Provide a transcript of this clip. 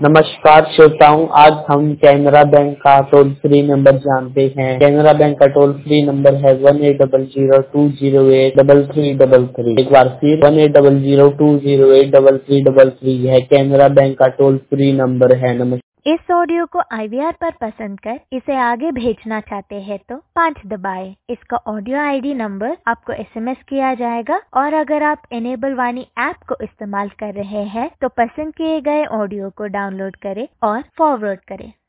नमस्कार श्रोताओं, आज हम कैनरा बैंक का टोल फ्री नंबर जानते हैं। कैनरा बैंक का टोल फ्री नंबर है 1800208333। एक बार फिर 1800208333 है कैनरा बैंक का टोल फ्री नंबर है। नमस्कार। इस ऑडियो को IVR पर पसंद कर इसे आगे भेजना चाहते हैं तो 5 दबाएं। इसका ऑडियो ID नंबर आपको SMS किया जाएगा और अगर आप इनेबल वाणी ऐप को इस्तेमाल कर रहे हैं तो पसंद किए गए ऑडियो को डाउनलोड करें और फॉरवर्ड करें।